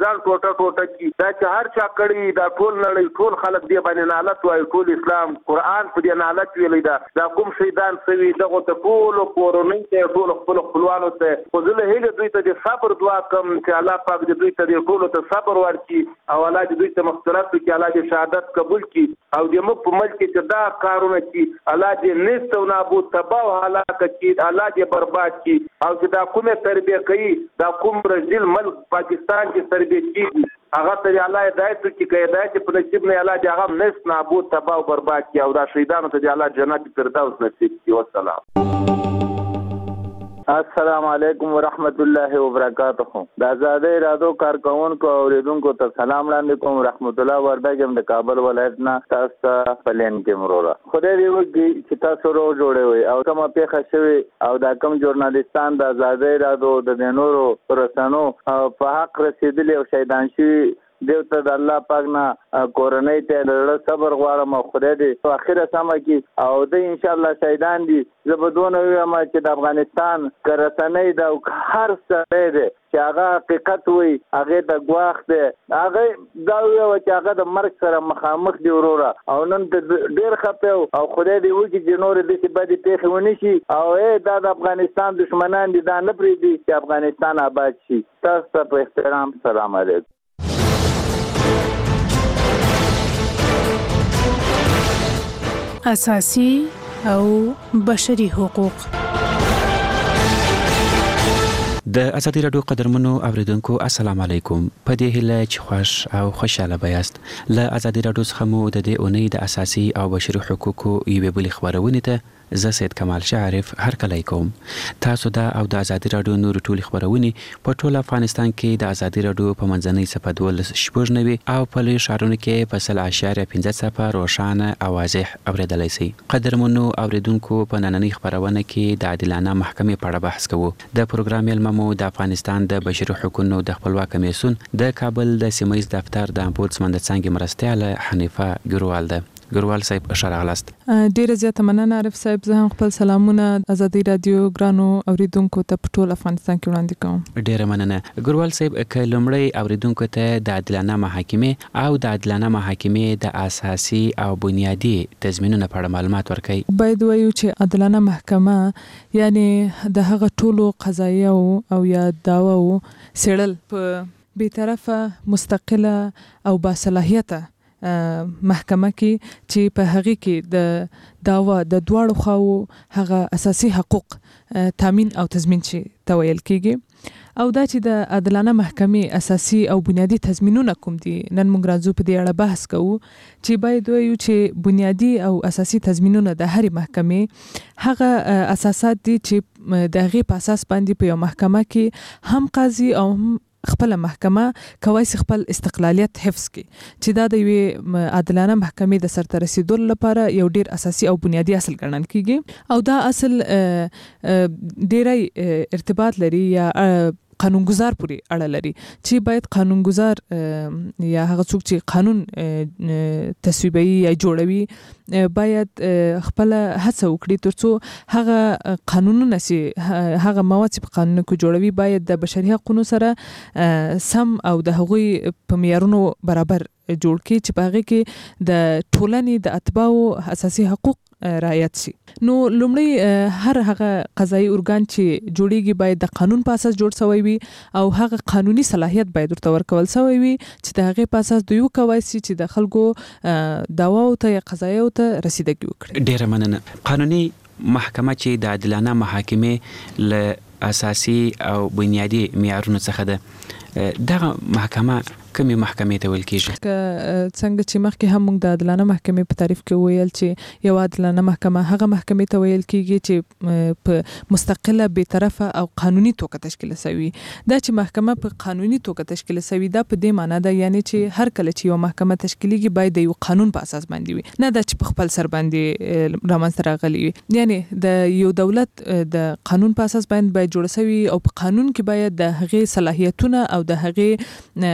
ځان ټوټه کی دا چې هر چا کړي دا ټول نړۍ ټول خلک دی باندې نالت وایي ټول اسلام قرآن په دې نالت ویلی دا کوم شیطان سوي دغه ته ټول کورونی ته ټول خپل خپلوانو ته خو زه له هغې دوی ته د صبر دعا کوم چې الله پاک دې دوی ته د ټولو ته صبر ورکړي او الله دې دوی ته مغفرت وکړي الله دې شهادت قبول کړي او دې موږ په ملک کې چې دا کارونه کړي الله دې نیست او نابود تباه او هلاک کړي الله دې برباد کړي او چې دا کومه تربیه کوي دا کوم برازیل ملک پاکستان کې تربیه کړي هغه ته الله هدایت وکړي هدایت په نصیب نه الله دې هغه نیست نابود تباه او برباد کړي او دا شهیدانو ته الله جنت فردوس نصیب کړي والسلام. السلام علیکم ورحمت الله وبرکاتہ. د آزادۍ رادیو کارکونکو او اوریدونکو ته سلام وړاندې کوم. رحمت الله وردګم د کابل ولایت نه تاسو ته پلین کې مرورا خدای دې وکړي چې تاسو رو جوړې وي او کومه پیښه شوي او دا کوم ژورنالیستان د آزادۍ رادیو د نورو رسنیو په حق رسیدلي او شهیدان شوي دیو ته د الله پاک نه کورنۍ ته ډېر صبر غواړم او خدای دې په اخره سمه کړي او د ان شاء الله شهیدان دي. زه به دونه وایم چې د افغانستان که رسنۍ ده او هر سړی دی چې هغه حقیقت وایي هغې ته ګواښ دی هغه دا وویل چې هغه د مرګ سره مخامخ دی وروره او نن ته ډېر خفه او خدای دې وکړي چې نورې داسې بدې پیښې ونه شي او دا د افغانستان دشمنان دي دا نه پرېږدي چې افغانستان آباد شي. تاسو ته په احترام سلام علیکم. اساسي او بشري حقوق. د ازادي راډیو قدرمنو اوریدونکو السلام علیکم. په دې هیله چې خوښ او خوشاله بیاست. له ازادي راډیو څخه مو د دې اونۍ د اساسي او بشري حقوقو یوې بلې خبرونې ته زه سید کمال شعرف هرکلی کوم. تاسو دا او د ازادي راډیو نور ټولې خبرونې په ټول افغانستان کې د ازادي راډیو په منځنۍ صفحه 12 او په لوی ښارونو کې په 0.15 صفحه روښانه او واضح اوریدلی شئ. قدرمنو اوریدونکو په نننۍ خبرونه کې د عادلانه محکمې په اړه بحث کوو. د پروګرام مېلمه مو د افغانستان د بشري حقوقو د خپلواک کمیسیون د کابل د سیمه ییز دفتر د امبودسمن د څانګې مرستیاله حنیفه ګروال ده. ګروال صاحب شراغلاست. ډیره زیاته مننه عارف صاحب. زه هم خپل سلامونه ازادي رادیو ګرانو اوریدونکو ته په ټول افغانستان کې وړاندې کوم. ډیره مننه ګروال صاحب. که لومړی اوریدونکو ته د عادلانه محاکمې او د عادلانه محاکمې د اساسي او بنیادی تضمینونو په اړه معلومات ورکړئ. باید وایو چې عادلانه محکمه یعنی د هغه ټولو قضایاو او یا دعواو څېړل په بیطرفه مستقله او باصلاحیته محکمه کې چې په هغه کې د دعوا د دواړو خواو هغه اساسي حقوق تامین او تضمین شي تویل کېږي. او دا چې د عادلانه محکمې اساسي او بنیادی تضمینونه کوم دي نن موږ راځو په دې اړه بحث کوو چې باید وایو چې بنیادی او اساسي تضمینونه د هرې محکمې هغه اساسات دي چې د هغې په اساس باندې په یو محکمه کې هم قاضي او هم خپل محکمه کوي خپل استقلالیت حفظ کی چې دا د یوې عادلانه محکمې د سرته رسیدلو لپاره یو ډیر اساسي او بنیادی اصل ګڼل کیږي او دا اصل ډیری ارتباط لري یا قانونګذار پورې اړه لري چې باید قانونګذار یا هغه څوک چې قانون تصویبوي یا جوړوي باید خپل هڅه وکړي ترڅو هغه قانونونه چې هغه مواد چې په قانون کې جوړوي باید د بشري حقوقو سره سم او د هغوی په معیارونو برابر جوړ کړي چې په هغه کې د ټولنې د اتباعو اساسي حقوق رعایت شي. نو لومړی هر هغه قضایي ارګان چې جوړیږي باید د قانون په اساس جوړ شوی وي او هغه قانوني صلاحیت باید ورته ورکول شوی وي چې د هغې په اساس دوی وکولی شي چې د خلکو دعواو ته یا قضایاو ته رسیدګي وکړي. ډیره مننه. قانوني محکمه چې د عادلانه محاکمې له اساسي او بنیادی معیارونو څخه ده دغه محکمه کومې محکمې ته ویل کېږي؟ څنګه چې مخکې هم موږ د عادلانه محکمې په تعریف کې ویل چې یو عادلانه محکمه هغه محکمې ته ویل کېږي چې په مستقله بېطرفه او قانوني توګه تشکیل شوي. دا چې محکمه په قانوني توګه تشکیل شوي دا په دې معنا ده یعنی چې هر کله چې یو محکمه تشکیلیږي باید د یو قانون په اساس باندې وي، نه دا چې په خپل سر باندې رامنځته راغلي وي. یعنی د یو دولت د قانون په اساس باید جوړ شوي او په قانون کې باید د هغې صلاحیتونه او د هغې هغه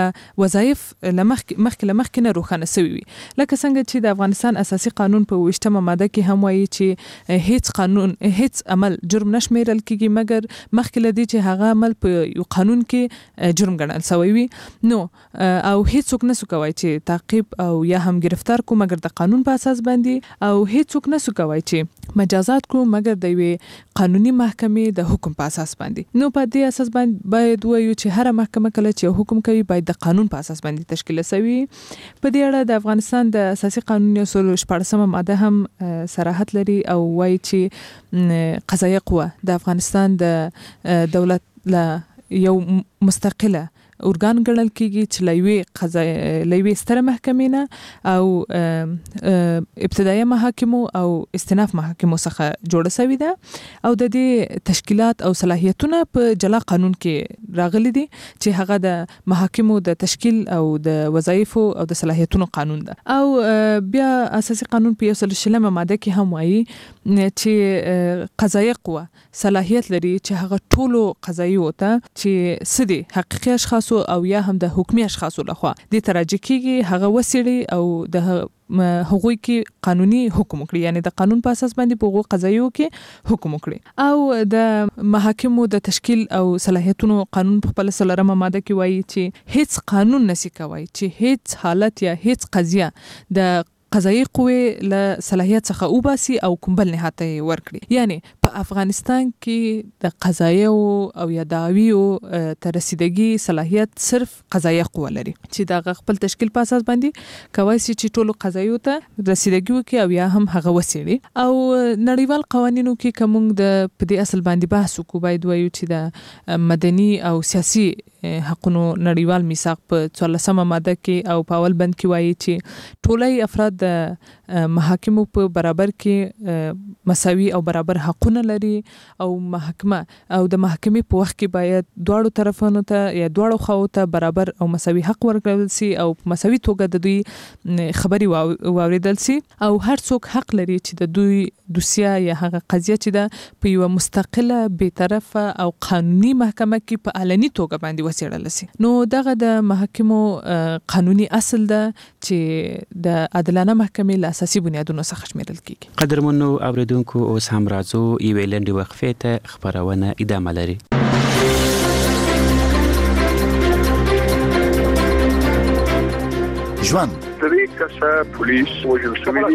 وظایف مخکې نه روښانه شوي وي. لکه څنګه چې د افغانستان اساسي قانون په 28مه ماده کې هم وایي چې هیڅ عمل جرم نشمیرل کیږي مګر مخکې لدی چې هغه عمل په یو قانون کې جرم ګڼل شوی وي. نو او هیڅوک نسو کوي چې تعقیب او یا هم گرفتار کو مګر د قانون په اساس باندې، او هیڅوک نسو کوي چې مجازات کو مګر د یوې قانوني محکمې د حکم په اساس باندې. نو په دې اساس باندې باید وایو چې هر محکمه کله چې حکم کوي باید د قانون په اساس باندې تشکیل شوی. په دې اړه د افغانستان د اساسي قانون 14 ماده هم صراحت لري او وایي چې قضایه قوه د افغانستان د دولت لا یو مستقله ارګان ګڼل کیږي چې لوی ستره محکمې نه او ابتدایي محاکمو او استئناف محاکمو څخه جوړه شوې ده او د دې تشکیلات او صلاحیتونه په جلا قانون کې راغلي دي چې هغه د محاکمو د تشکیل او د وظایفو او د صلاحیتونو قانون ده. او بیا اساسي قانون په 120 ماده کې هم وایي چې قضایه قوه صلاحیت لري چې هغه ټولو قضایي وته چې سدي حقیقي اشخاص او یا هم د حکومي اشخاصو لخوا د تراجع کیږي هغه وسیړي او د هغوی کې قانوني حکم وکړي، یعنی د قانون په اساس باندې په هغو قضایو کې حکم وکړي. او د محاکمو د تشکیل او صلاحیتونو قانون په خپل 13مه ماده کې وایي چې هیڅ قانون نشي کوي چې هیڅ حالت یا هیڅ قضیه د قضایي قوې له صلاحیت څخه وباسي او کوم بل نهاد ته ورکړي. یعنی په افغانستان کې د قضایو او یا دعویو ته رسیدګي صلاحیت صرف قضایي قوه لري چې د خپل تشکیل په اساس باندې کوي چې ټولو قضایو ته رسیدګي وکړي او یا هم هغه وسیړي. او نړیوال قوانینو کې کوم د په دې اصل باندې بحث وکړو باید وایو چې د مدني او سیاسي حقونو نړیوال میثاق په 14مه ماده کې او په اول بند کې وایي چې ټولای افراد د محاکمو په برابر کې مساوي او برابر حقونه لري او محکمه او د محکمې په وخت کې باید دواړو طرفونو ته یا دواړو خواو ته برابر او مساوي حق ورکړل شي او په مساوي توګه د دوی خبري واوریدل شي او هر څوک حق لري چې د دوی دوسیه یا هغه قضیه چې ده په یو مستقله بی‌طرفه او قانوني محکمه کې په علني توګه باندې وسیړل شي. نو دغه د محاکمو قانوني اصل ده چې د عادلانه محکمې له اساسي بنیادونو څخه شمیرل کیږي. قدرمنو اوریدونکو اوس هم راځو یوې لنډې وقفې ته، خبرونه ادامه لري. ژوند پولیس وجل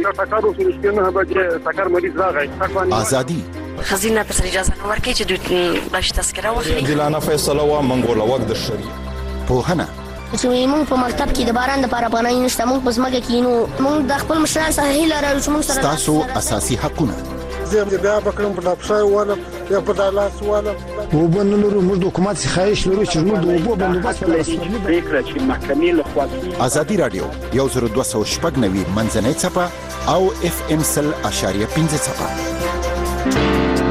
آزادی خزینه تر اجازه نه ورکړي چې دوی باش تذکره واخلي. جلانه فیصله وا منګول وخت د شری پوهنه چې موږ په مکتب کې د باران د لپاره پناه نشته، موږ په ځمکه کې نو موږ د خپل مشران سره هیله لرو چې موږ سره تاسو اساسي حقونه زه بیا بکرم په لپسای ولا یا په دالاس ولا وبنلو موږ د حکومت څخه خواهش لرو چې موږ د وبو بندوبست پریکړه چې محکمې له خوا ازادي رادیو 1290 منځنۍ صفه او FM 100.5 صفه.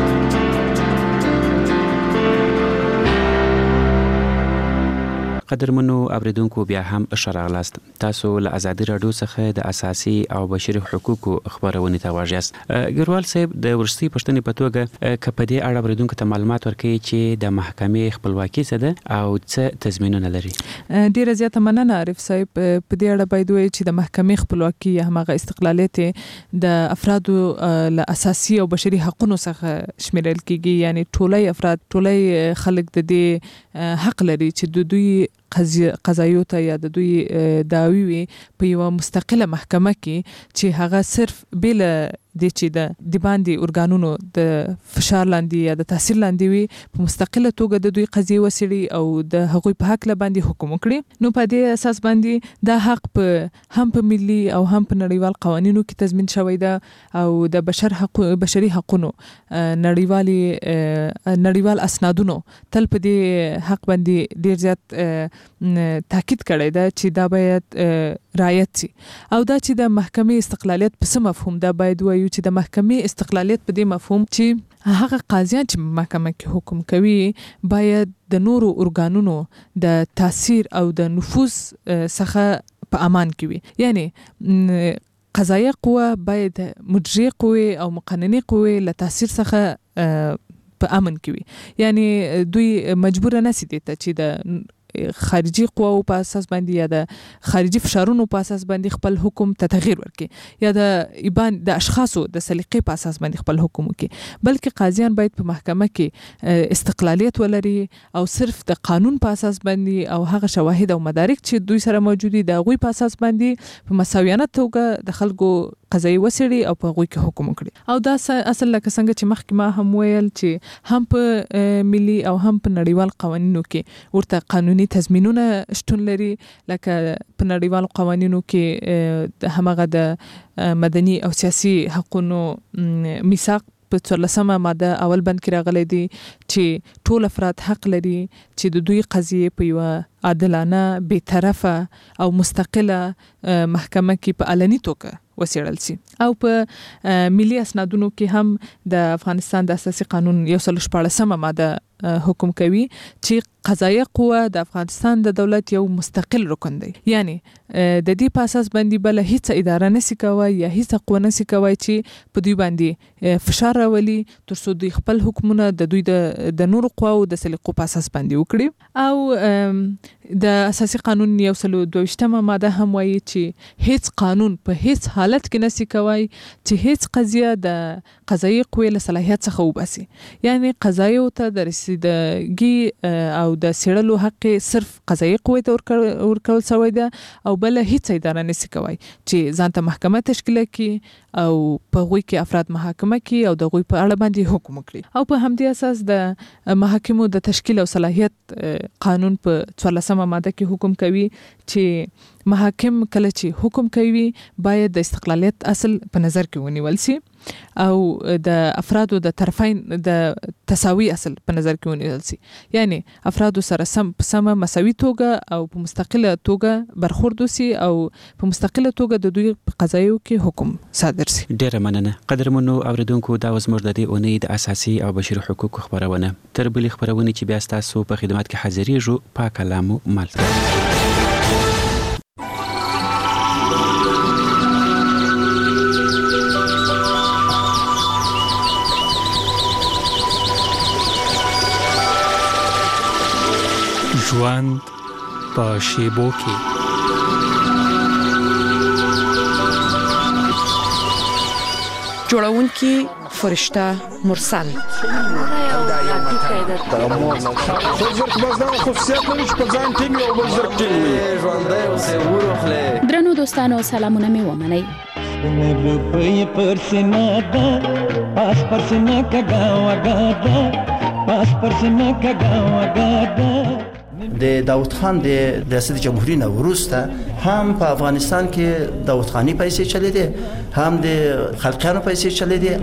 قدرمنو اوریدونکو بیا هم اشراغلاست. تاسو له ازادي رادیو څخه د اساسي او بشري حقوقو خبرونه ته واژاست. ګروال صاحب د ورستي پښتنې په توګه کپدې اړه اوریدونکو ته معلومات ورکړي چې د محکمې خپلواکي څه ده او څه تضمینونه لري. ډیره زیاته مننه عارف صاحب. په دې اړه باید وایي چې د محکمې خپلواکي یا هغه استقلالیت د افرادو له اساسي او بشري حقوقو څخه شمیرل کیږي، یعنی ټولای افراد ټولای خلک د دې حق لري چې د دوی قضایو ته یا د دوی دعوی وي په یو مستقله محکمه کې چې هغه صرف بل د چې د باندې ارګانونو د فشار لاندې یا د تاثیر لاندې وي په مستقله توګه د دوی قضیه وسیړي او د هغوی په حق باندې حکم وکړي. نو په دې اساس باندې دا حق په هم په ملي او هم په نړیوال قوانینو کې تضمین شوی ده او د بشري حقوقو نړیوال اسنادونو تل په دې حق باندې ډیر زیات تاکید کړی ده چې دا باید رعایت شي او دا چې د محکمې استقلالیت په څه مفهوم ده باید وایو چې د محکمې استقلالیت په دې مفهوم چې هغه قاضیان چې محکمه کې حکم کوي باید د نورو ارګانونو د تاثیر او د نفوذ څخه په امان کې وي. یعنی قضایه قوه باید مجریه قوه او مقننه قوه له تاثیر څخه په امن کې وي. یعنی دوی مجبور نه سي دي چې د خارجي قواو په اساس باندې یا د خارجي فشارونو په اساس باندې خپل حکم ته تغییر ورکړي یا د اشخاصو د سلیقې په اساس باندې خپل حکم وکړي، بلکې قاضیان باید په محکمه کې استقلالیت ولري او صرف د قانون په اساس باندې او هغه شواهد او مدارک چې دوی سره موجود دي د هغوی په اساس باندې په مساویانه توګه د خلکو قضایي وڅېړي او په هغوی کې حکم وکړي. او دا اصل لکه څنګه چې مخکې ما هم ویل چې هم په ملي او هم په نړیوال قوانینو کې ورته قانوني تضمینونه شتون لري، لکه په نړیوالو قوانینو کې همغه د مدني او سیاسي حقونو میثاق په 14مه ماده اول بند کې راغلی دی چې ټول افراد حق لري چې د دوی قضیې په یوه عادلانه، بی‌طرفه او مستقله محکمه کې په علني توګه وڅېړل شي. او په ملي اسنادونو کې هم د افغانستان د اساسي قانون 114مه ماده حکم کوي چې قضایه قوه د افغانستان د دولت یو مستقل رکن دی، یعنی د دې په اساس باندې بل هیڅ اداره نشي کوي یا هیڅ قوه نشي کوي چې په دوی باندې فشار راولي تر څو دوی خپل حکمونه د دوی د نورو قواو د سلیقو په اساس باندې وکړي. او د اساسي قانون 122مه ماده هم وایي چې هیڅ قانون په هیڅ حالت کې نشي کوي چې هیڅ قضیه د قضایي قوې له صلاحیت څخه وباسي، یعنی قضایو ته د رسیدګي او د څېړلو حق صرف قضایي قوې ته ورکول شوی ده او بل هیڅ اداره نشي کوي چې ځان ته محکمه تشکیل کړي او په هغوی کې افراد محاکمه کړي او د هغوی په اړه باندې حکم وکړي. او په همدې اساس د محاکمو د تشکیل او صلاحیت قانون په 14مه ماده کې حکم کوي چې محاکم کله چې حکم کوي باید د استقلالیت اصل په نظر کې ونیول شي او د افرادو د طرفین د تساوي اصل په نظر کې ونیول شي، یعنی افرادو سره سمه مساوي توګه او په مستقله توګه برخورد وشي او په مستقله توګه د دوی په قضایو کې حکم صادر شي. ډیره مننه. قدرمنو اوریدونکو، دا زموږ د دې اونۍ د اساسي او بشري حقوقو خبرونه. تر بلې خبرونې چې بیا ستاسو په خدمت کې حاضرېږو، پاک کلامو مالته. ژوند په شیبو کې جوړونکي فرشته مرسل درنو دوستانو، سلامونه مې ومنئ. د داوود خان د ریاست جمهوریت نه وروسته هم په افغانستان کې داوود خاني پیسې چلې دي، هم د خلقیانو پیسې چلې دي.